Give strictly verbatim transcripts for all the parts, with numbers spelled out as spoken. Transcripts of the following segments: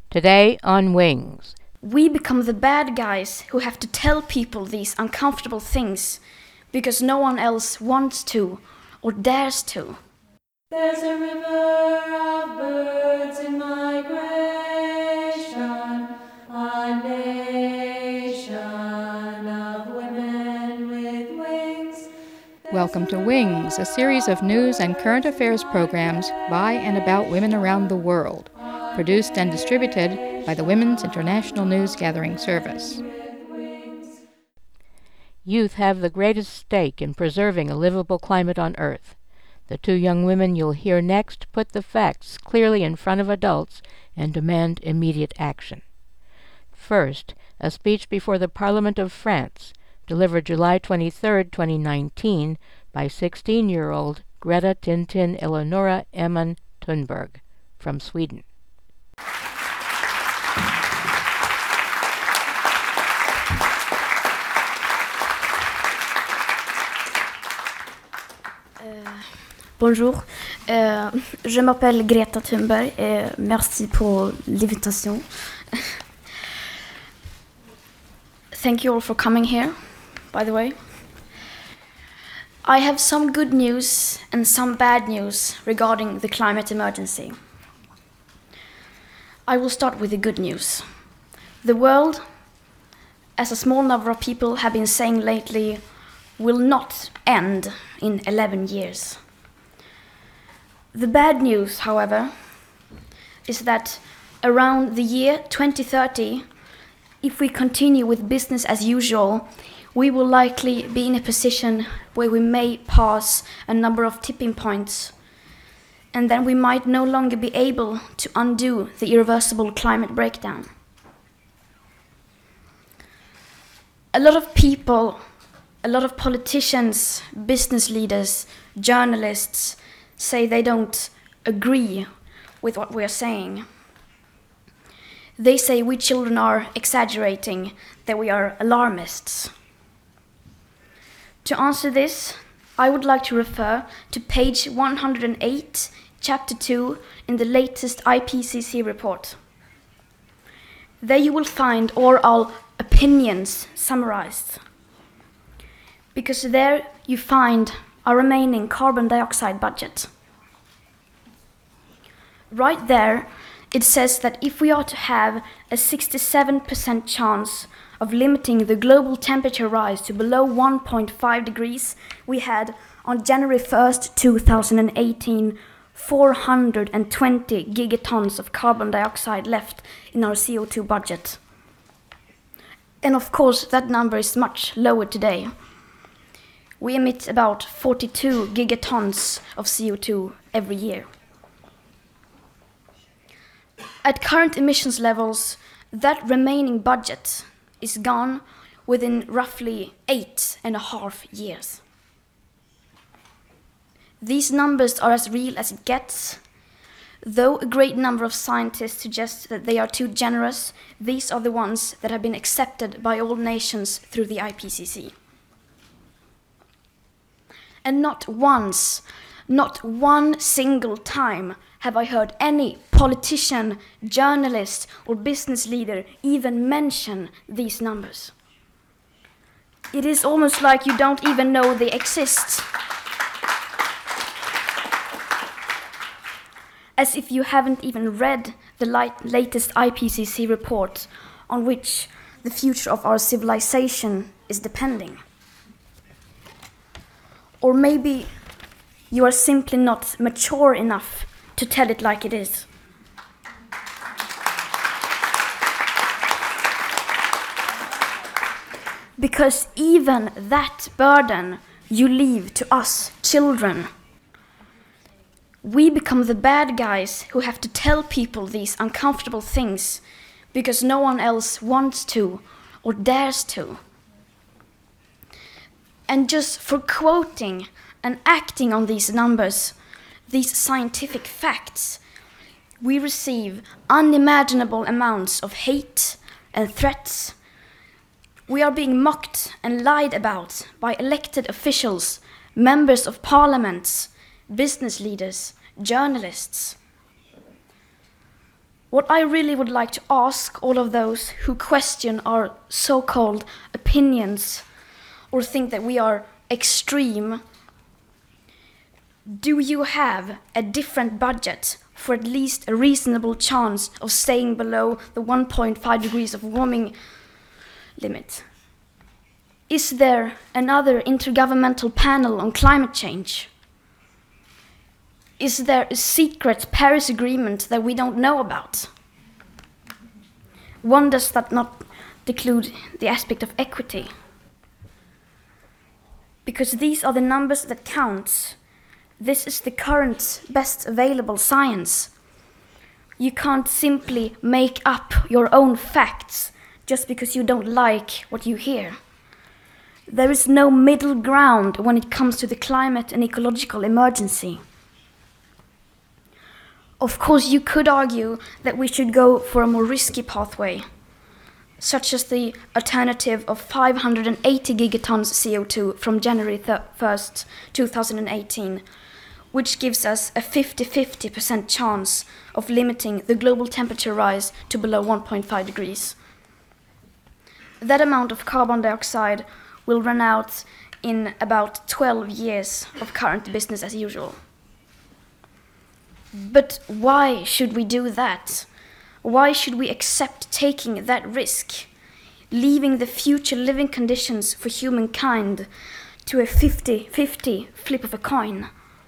Today on Wings. We become the bad guys who have to tell people these uncomfortable things because no one else wants to or dares to. There's a river of birds in migration, a nation of women with wings. Welcome to Wings, a series of news and current affairs programs by and about women around the world, produced and distributed by the Women's International News Gathering Service. Youth have the greatest stake in preserving a livable climate on Earth. The two young women you'll hear next put the facts clearly in front of adults and demand immediate action. First, a speech before the Parliament of France, delivered July twenty-third, twenty nineteen, by sixteen-year-old Greta Tintin Eleonora Emman Thunberg from Sweden. Bonjour, euh, je m'appelle Greta Thunberg et merci pour l'invitation. Thank you all for coming here, by the way. I have some good news and some bad news regarding the climate emergency. I will start with the good news. The world, as a small number of people have been saying lately, will not end in eleven years. The bad news, however, is that around the year twenty thirty, if we continue with business as usual, we will likely be in a position where we may pass a number of tipping points, and then we might no longer be able to undo the irreversible climate breakdown. A lot of people, a lot of politicians, business leaders, journalists say they don't agree with what we're saying. They say we children are exaggerating, that we are alarmists. To answer this, I would like to refer to page one hundred eight, chapter two, in the latest I P C C report. There you will find all our opinions summarized, because there you find our remaining carbon dioxide budget. Right there, it says that if we are to have a sixty-seven percent chance of limiting the global temperature rise to below one point five degrees, we had, on January first, two thousand eighteen, four hundred twenty gigatons of carbon dioxide left in our C O two budget. And of course, that number is much lower today. We emit about forty-two gigatons of C O two every year. At current emissions levels, that remaining budget is gone within roughly eight and a half years. These numbers are as real as it gets. Though a great number of scientists suggest that they are too generous, these are the ones that have been accepted by all nations through the I P C C. And not once, not one single time have I heard any politician, journalist, or business leader even mention these numbers. It is almost like you don't even know they exist. As if you haven't even read the light, latest I P C C report on which the future of our civilization is depending. Or maybe you are simply not mature enough to tell it like it is. Because even that burden you leave to us children. We become the bad guys who have to tell people these uncomfortable things because no one else wants to or dares to. And just for quoting and acting on these numbers, these scientific facts, we receive unimaginable amounts of hate and threats. We are being mocked and lied about by elected officials, members of parliaments, business leaders, journalists. What I really would like to ask all of those who question our so-called opinions or think that we are extreme, do you have a different budget for at least a reasonable chance of staying below the one point five degrees of warming limit? Is there another intergovernmental panel on climate change? Is there a secret Paris Agreement that we don't know about? One does that not include the aspect of equity? Because these are the numbers that count. This is the current best available science. You can't simply make up your own facts just because you don't like what you hear. There is no middle ground when it comes to the climate and ecological emergency. Of course, you could argue that we should go for a more risky pathway, such as the alternative of five hundred eighty gigatons C O two from January first, two thousand eighteen, which gives us a fifty-fifty percent chance of limiting the global temperature rise to below one point five degrees. That amount of carbon dioxide will run out in about twelve years of current business as usual. But why should we do that? Why should we accept taking that risk, leaving the future living conditions for humankind to a fifty-fifty flip of a coin?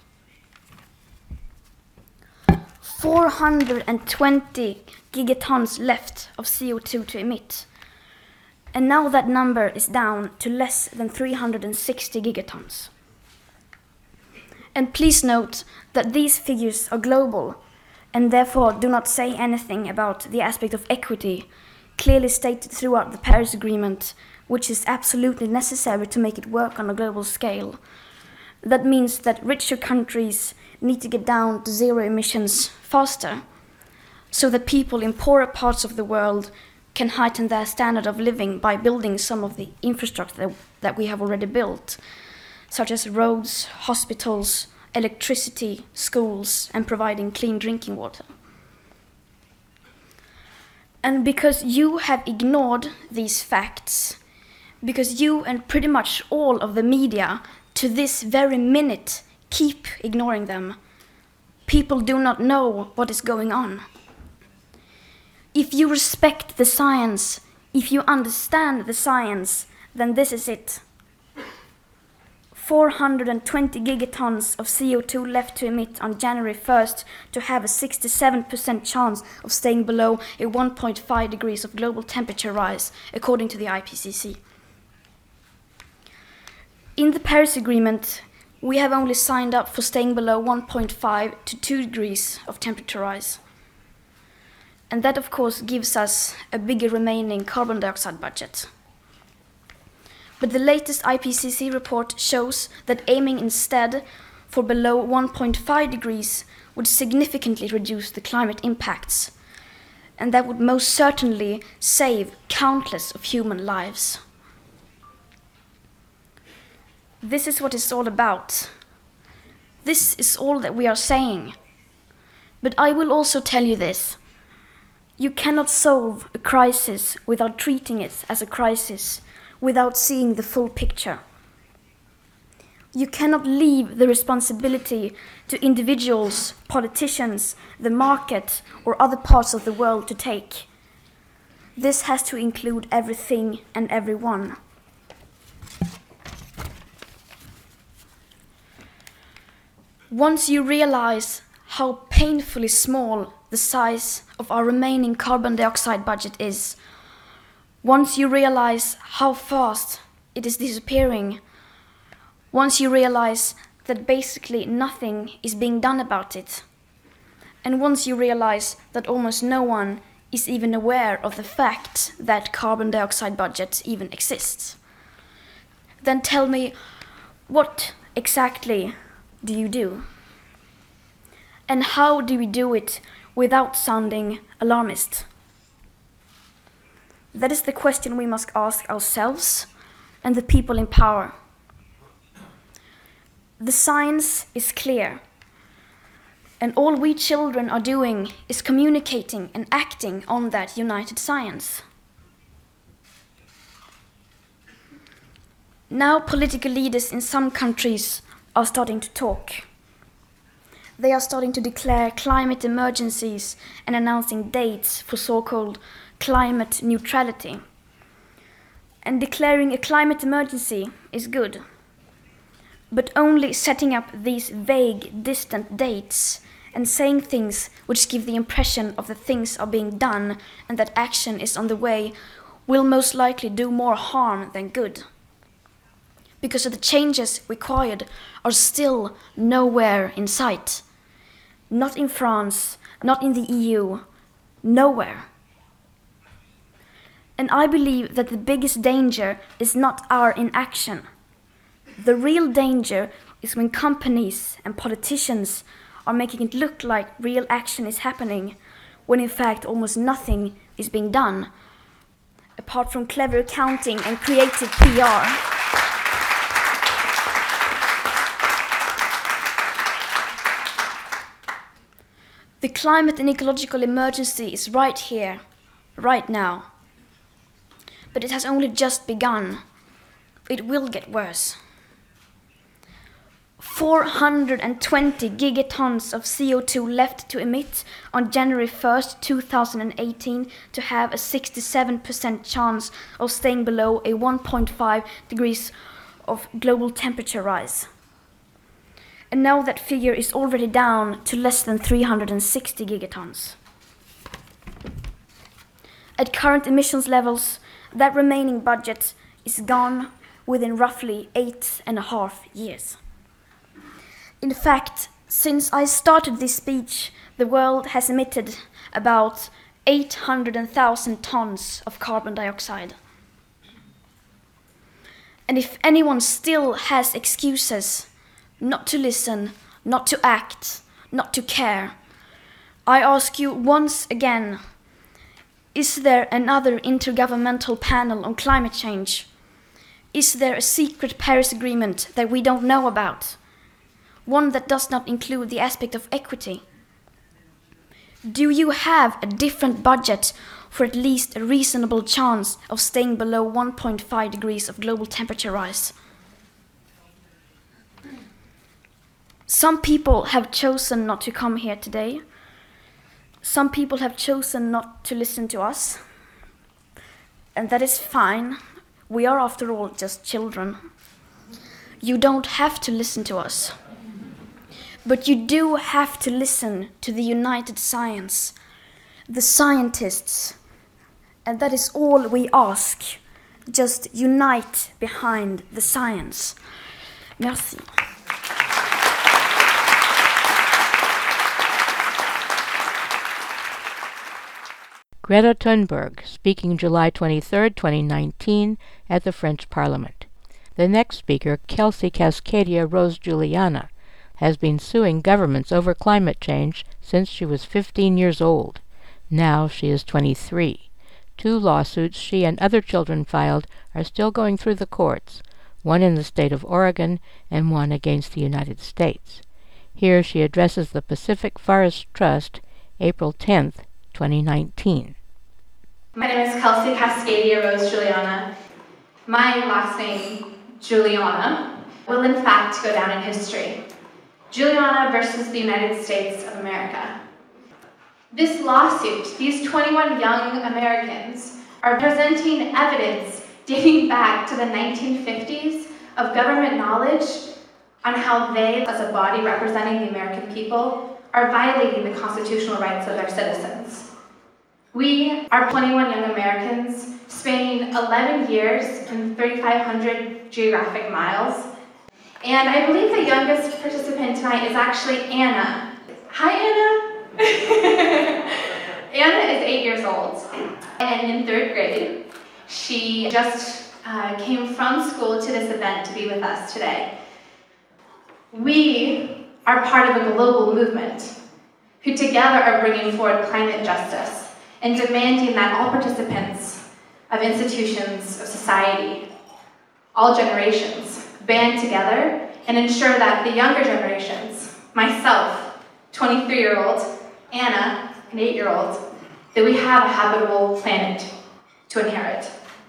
four hundred twenty gigatons left of C O two to emit. And now that number is down to less than three hundred sixty gigatons. And please note that these figures are global and therefore do not say anything about the aspect of equity clearly stated throughout the Paris Agreement, which is absolutely necessary to make it work on a global scale. That means that richer countries need to get down to zero emissions faster, so that people in poorer parts of the world can heighten their standard of living by building some of the infrastructure that, that we have already built, such as roads, hospitals, electricity, schools, and providing clean drinking water. And because you have ignored these facts, because you and pretty much all of the media to this very minute keep ignoring them, people do not know what is going on. If you respect the science, if you understand the science, then this is it. four hundred twenty gigatons of C O two left to emit on January first to have a sixty-seven percent chance of staying below a one point five degrees of global temperature rise, according to the I P C C. In the Paris Agreement, we have only signed up for staying below one point five to two degrees of temperature rise. And that, of course, gives us a bigger remaining carbon dioxide budget. But the latest I P C C report shows that aiming instead for below one point five degrees would significantly reduce the climate impacts, and that would most certainly save countless of human lives. This is what it's all about. This is all that we are saying. But I will also tell you this. You cannot solve a crisis without treating it as a crisis, without seeing the full picture. You cannot leave the responsibility to individuals, politicians, the market, or other parts of the world to take. This has to include everything and everyone. Once you realize how painfully small the size of our remaining carbon dioxide budget is, once you realize how fast it is disappearing, once you realize that basically nothing is being done about it, and once you realize that almost no one is even aware of the fact that carbon dioxide budget even exists, then tell me, what exactly do you do? And how do we do it without sounding alarmist? That is the question we must ask ourselves and the people in power. The science is clear. And all we children are doing is communicating and acting on that united science. Now political leaders in some countries are starting to talk. They are starting to declare climate emergencies and announcing dates for so-called climate neutrality. And declaring a climate emergency is good. But only setting up these vague, distant dates and saying things which give the impression of that things are being done and that action is on the way will most likely do more harm than good. Because the changes required are still nowhere in sight. Not in France, not in the E U, nowhere. And I believe that the biggest danger is not our inaction. The real danger is when companies and politicians are making it look like real action is happening, when in fact almost nothing is being done, apart from clever accounting and creative P R. The climate and ecological emergency is right here, right now. But it has only just begun. It will get worse. four hundred twenty gigatons of C O two left to emit on January first, two thousand eighteen to have a sixty-seven percent chance of staying below a one point five degrees of global temperature rise. And now that figure is already down to less than three hundred sixty gigatons. At current emissions levels, that remaining budget is gone within roughly eight and a half years. In fact, since I started this speech, the world has emitted about eight hundred thousand tons of carbon dioxide. And if anyone still has excuses not to listen, not to act, not to care, I ask you once again, is there another intergovernmental panel on climate change? Is there a secret Paris Agreement that we don't know about? One that does not include the aspect of equity? Do you have a different budget for at least a reasonable chance of staying below one point five degrees of global temperature rise? Some people have chosen not to come here today. Some people have chosen not to listen to us. And that is fine. We are, after all, just children. You don't have to listen to us. But you do have to listen to the united science, the scientists. And that is all we ask. Just unite behind the science. Merci. Greta Thunberg, speaking July twenty-third, twenty nineteen, at the French Parliament. The next speaker, Kelsey Cascadia Rose Juliana, has been suing governments over climate change since she was fifteen years old. Now she is twenty-three. Two lawsuits she and other children filed are still going through the courts, one in the state of Oregon and one against the United States. Here she addresses the Pacific Forest Trust, April tenth, twenty nineteen. My name is Kelsey Cascadia Rose Juliana. My last name, Juliana, will in fact go down in history. Juliana versus the United States of America. This lawsuit, these twenty-one young Americans are presenting evidence dating back to the nineteen fifties of government knowledge on how they, as a body representing the American people, are violating the constitutional rights of their citizens. We are twenty-one young Americans spanning eleven years and thirty-five hundred geographic miles. And I believe the youngest participant tonight is actually Anna. Hi, Anna. Anna is eight years old and in third grade. She just uh, came from school to this event to be with us today. We are part of a global movement who together are bringing forward climate justice and demanding that all participants of institutions of society, all generations, band together and ensure that the younger generations, myself, twenty-three-year-old Anna, an eight-year-old, that we have a habitable planet to inherit.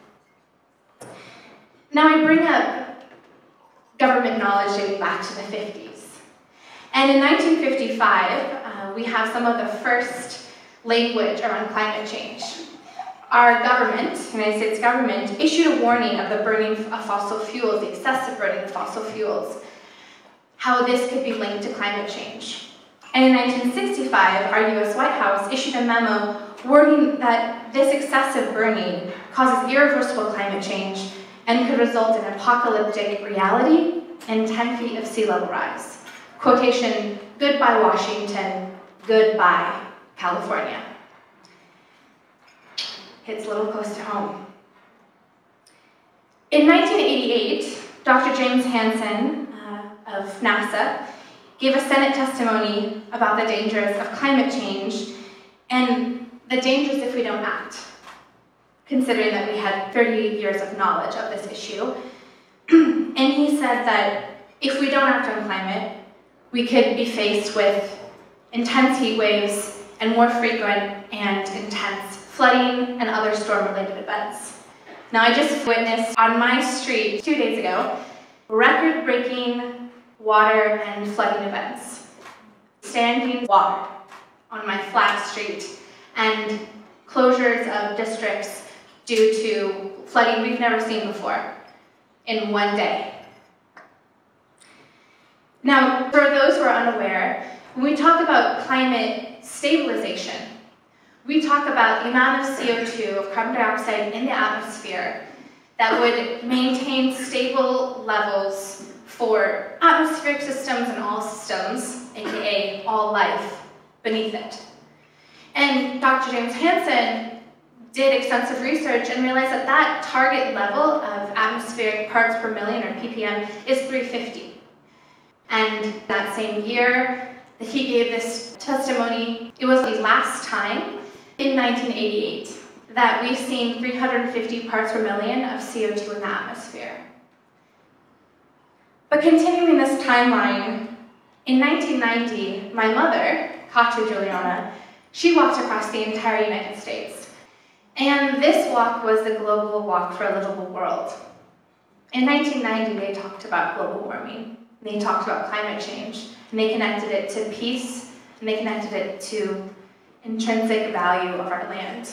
Now I bring up government knowledge dating back to the fifties. And in nineteen fifty-five, uh, we have some of the first language around climate change. Our government, the United States government, issued a warning of the burning of fossil fuels, the excessive burning of fossil fuels, how this could be linked to climate change. And in nineteen sixty-five, our U S White House issued a memo warning that this excessive burning causes irreversible climate change and could result in apocalyptic reality and ten feet of sea level rise. Quotation, goodbye Washington, goodbye California. Hits a little close to home. In nineteen eighty-eight, Doctor James Hansen uh, of NASA gave a Senate testimony about the dangers of climate change and the dangers if we don't act, considering that we had thirty years of knowledge of this issue. And he said that if we don't act on climate, we could be faced with intense heat waves and more frequent and intense flooding and other storm-related events. Now, I just witnessed on my street two days ago, record-breaking water and flooding events. Standing water on my flat street and closures of districts due to flooding we've never seen before in one day. Now, for those who are unaware, when we talk about climate stabilization, we talk about the amount of C O two, of carbon dioxide in the atmosphere that would maintain stable levels for atmospheric systems and all systems, aka all life, beneath it. And Doctor James Hansen did extensive research and realized that that target level of atmospheric parts per million, or P P M, is three hundred fifty. And that same year that he gave this testimony, it was the last time in nineteen eighty-eight that we've seen three hundred fifty parts per million of C O two in the atmosphere. But continuing this timeline, in nineteen ninety, my mother, Katu Juliana, she walked across the entire United States. And this walk was the Global Walk for a Livable World. In nineteen ninety, they talked about global warming, and they talked about climate change, and they connected it to peace, and they connected it to intrinsic value of our land.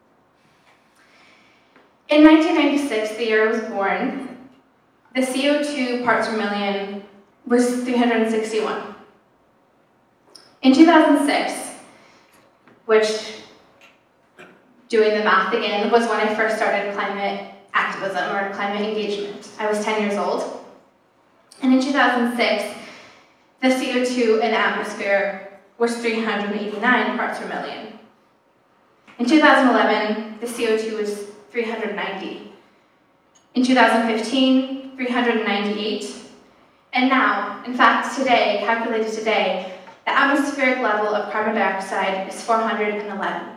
In nineteen ninety-six, the year I was born, the C O two parts per million was three hundred sixty-one. In two thousand six, which, doing the math again, was when I first started climate activism or climate engagement. I was ten years old. And in two thousand six, the C O two in the atmosphere was three hundred eighty-nine parts per million. In two thousand eleven, the C O two was three hundred ninety. In two thousand fifteen, three hundred ninety-eight. And now, in fact, today, calculated today, the atmospheric level of carbon dioxide is four hundred eleven.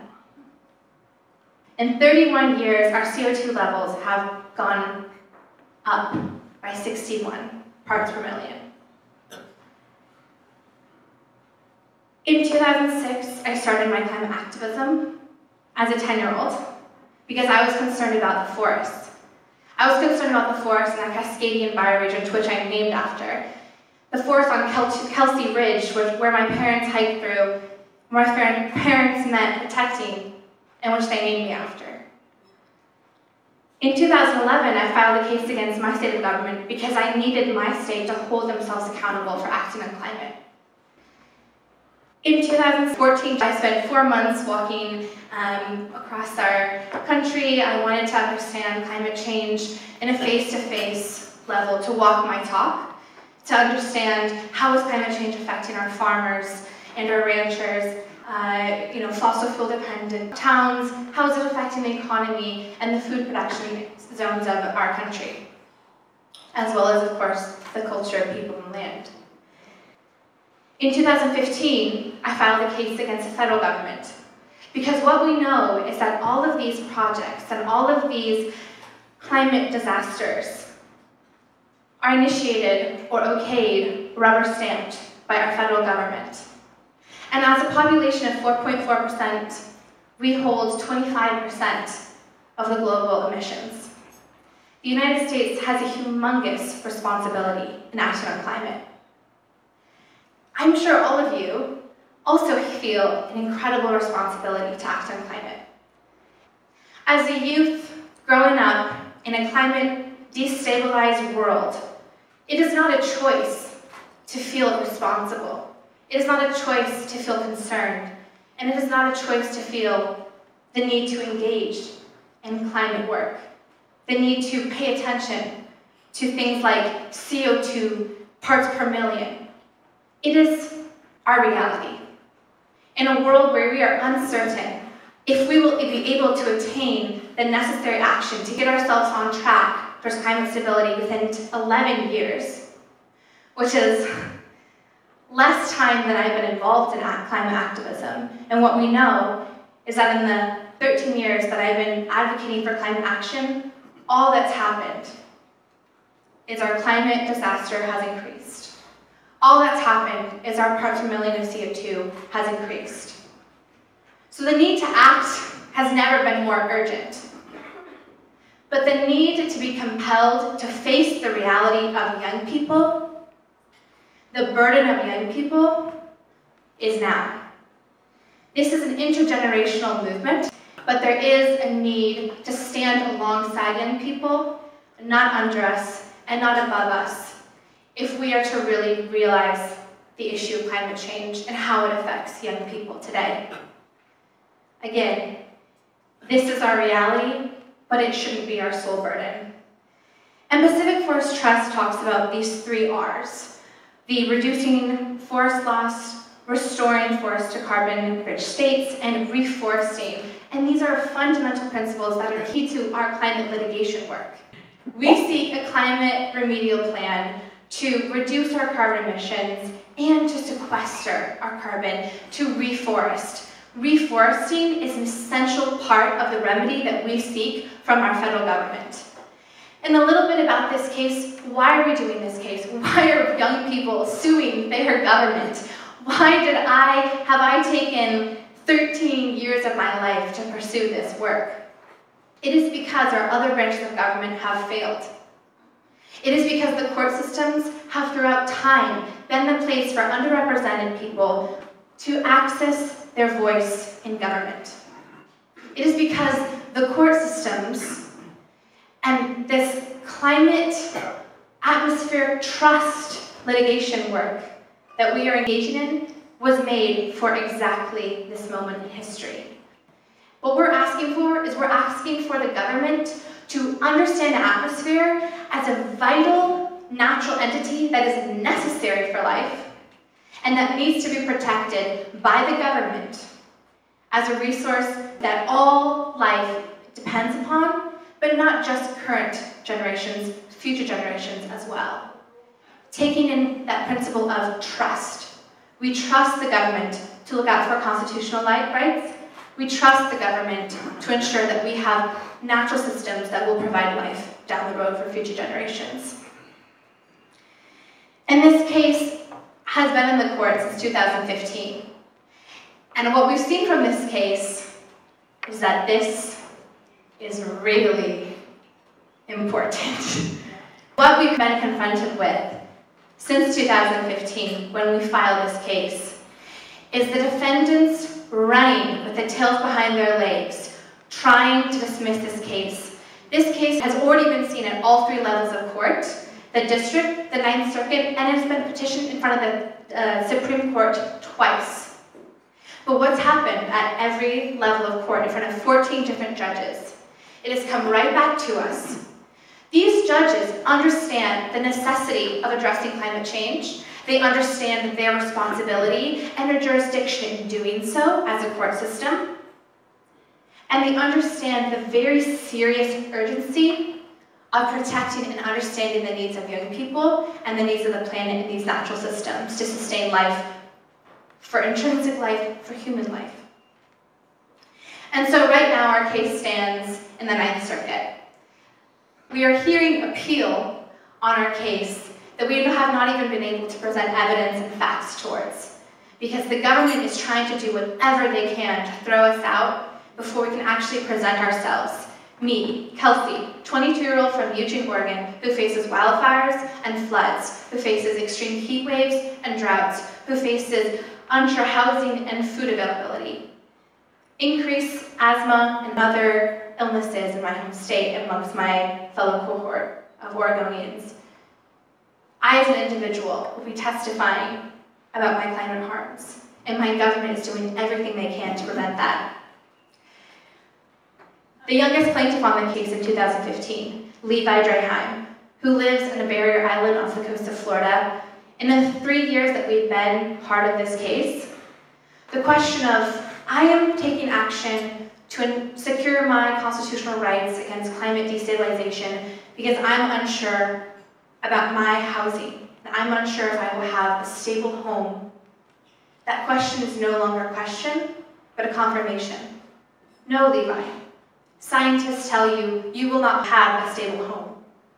In thirty-one years, our C O two levels have gone up by sixty-one parts per million. In two thousand six, I started my climate activism as a ten-year-old because I was concerned about the forest. I was concerned about the forest in that Cascadian bioregion, which I'm named after. The forest on Kel- Kelsey Ridge, which, where my parents hiked through, where my parents met protecting, and which they named me after. In two thousand eleven, I filed a case against my state of government because I needed my state to hold themselves accountable for acting on climate. In two thousand fourteen, I spent four months walking um, across our country. I wanted to understand climate change in a face-to-face level, to walk my talk, to understand how is climate change affecting our farmers and our ranchers, uh, you know, fossil fuel dependent towns, how is it affecting the economy and the food production zones of our country, as well as, of course, the culture of people and land. In two thousand fifteen, I filed a case against the federal government because what we know is that all of these projects and all of these climate disasters are initiated or okayed, rubber stamped by our federal government. And as a population of four point four percent, we hold twenty-five percent of the global emissions. The United States has a humongous responsibility in acting on climate. I'm sure all of you also feel an incredible responsibility to act on climate. As a youth growing up in a climate-destabilized world, it is not a choice to feel responsible. It is not a choice to feel concerned, and it is not a choice to feel the need to engage in climate work, the need to pay attention to things like C O two parts per million. It is our reality. In a world where we are uncertain if we will be able to attain the necessary action to get ourselves on track for climate stability within eleven years, which is less time than I've been involved in climate activism. And what we know is that in the thirteen years that I've been advocating for climate action, all that's happened is our climate disaster has increased. All that's happened is our parts per million of C O two has increased. So the need to act has never been more urgent. But the need to be compelled to face the reality of young people, the burden of young people, is now. This is an intergenerational movement, but there is a need to stand alongside young people, not under us and not above us, if we are to really realize the issue of climate change and how it affects young people today. Again, this is our reality, but it shouldn't be our sole burden. And Pacific Forest Trust talks about these three R's: the reducing forest loss, restoring forest to carbon-rich states, and reforesting. And these are fundamental principles that are key to our climate litigation work. We seek a climate remedial plan to reduce our carbon emissions and to sequester our carbon, to reforest. Reforesting is an essential part of the remedy that we seek from our federal government. And a little bit about this case: why are we doing this case? Why are young people suing their government? Why did I, have I taken thirteen years of my life to pursue this work? It is because our other branches of government have failed. It is because the court systems have throughout time been the place for underrepresented people to access their voice in government. It is because the court systems and this climate atmospheric trust litigation work that we are engaging in was made for exactly this moment in history. What we're asking for is we're asking for the government to understand the atmosphere as a vital natural entity that is necessary for life and that needs to be protected by the government as a resource that all life depends upon, but not just current generations, future generations as well. Taking in that principle of trust. We trust the government to look out for constitutional rights. We trust the government to ensure that we have natural systems that will provide life down the road for future generations. And this case has been in the court since two thousand fifteen. And what we've seen from this case is that this is really important. What we've been confronted with since two thousand fifteen, when we filed this case, is the defendants running with their tails behind their legs, trying to dismiss this case. This case has already been seen at all three levels of court: the district, the Ninth Circuit, and it's been petitioned in front of the uh, Supreme Court twice. But what's happened at every level of court in front of fourteen different judges? It has come right back to us. These judges understand the necessity of addressing climate change. They understand their responsibility and their jurisdiction in doing so as a court system. And they understand the very serious urgency of protecting and understanding the needs of young people and the needs of the planet and these natural systems to sustain life, for intrinsic life, for human life. And so right now our case stands in the Ninth Circuit. We are hearing appeal on our case that we have not even been able to present evidence and facts towards. because the government is trying to do whatever they can to throw us out before we can actually present ourselves. Me, Kelsey, twenty-two-year-old from Eugene, Oregon, who faces wildfires and floods, who faces extreme heat waves and droughts, who faces unsure housing and food availability, increased asthma and other illnesses in my home state amongst my fellow cohort of Oregonians. I, as an individual, will be testifying about my climate harms, and my government is doing everything they can to prevent that. The youngest plaintiff on the case in two thousand fifteen, Levi Draheim, who lives on a barrier island off the coast of Florida, in the three years that we've been part of this case, the question of, I am taking action to secure my constitutional rights against climate destabilization because I'm unsure about my housing, and I'm unsure if I will have a stable home. That question is no longer a question, but a confirmation. No, Levi. Scientists tell you you will not have a stable home.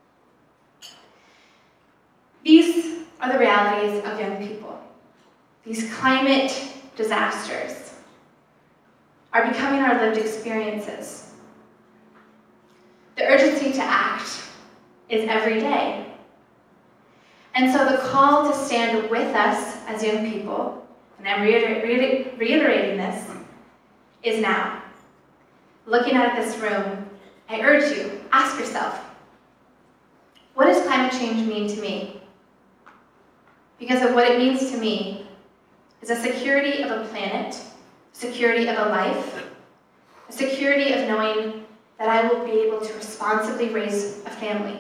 These are the realities of young people. These climate disasters are becoming our lived experiences. The urgency to act is every day. And so the call to stand with us as young people, and I'm reiter- reiter- reiterating this, is now. Looking out at this room, I urge you, ask yourself, what does climate change mean to me? Because of what it means to me is a security of a planet, security of a life, a security of knowing that I will be able to responsibly raise a family.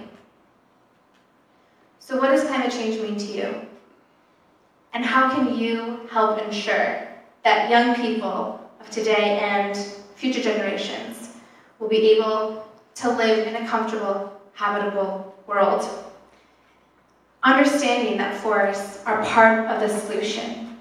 So what does climate change mean to you? And how can you help ensure that young people of today and future generations will be able to live in a comfortable, habitable world? Understanding that forests are part of the solution.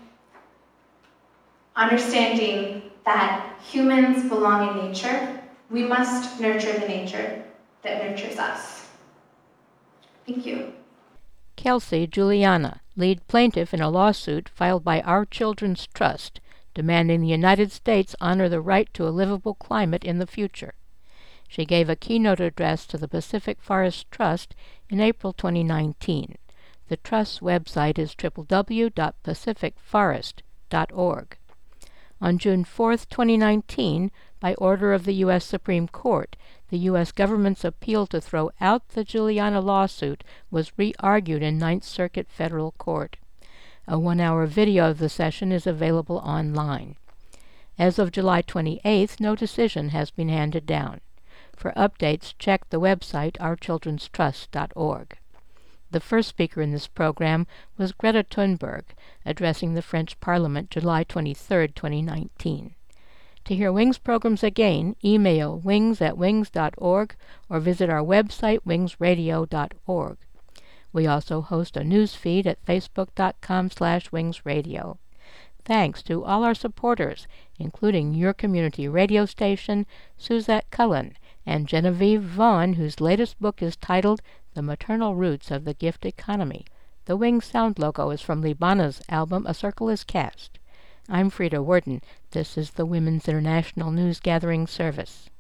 Understanding that humans belong in nature, we must nurture the nature that nurtures us. Thank you. Kelsey Juliana, lead plaintiff in a lawsuit filed by Our Children's Trust, demanding the United States honor the right to a livable climate in the future. She gave a keynote address to the Pacific Forest Trust in April twenty nineteen. The Trust's website is w w w dot pacific forest dot org. On June fourth, twenty nineteen, by order of the U S Supreme Court, the U S government's appeal to throw out the Juliana lawsuit was re-argued in Ninth Circuit Federal Court. A one-hour video of the session is available online. As of July twenty-eighth, no decision has been handed down. For updates, check the website our children's trust dot org. The first speaker in this program was Greta Thunberg, addressing the French Parliament July twenty-third, twenty nineteen. To hear WINGS programs again, email wings at wings dot org or visit our website wings radio dot org. We also host a news feed at facebook dot com slash wings radio. Thanks to all our supporters, including your community radio station, Suzette Cullen, and Genevieve Vaughn, whose latest book is titled The Maternal Roots of the Gift Economy. The WINGS sound logo is from Libana's album A Circle is Cast. I'm Frida Worden. This is the Women's International News Gathering Service.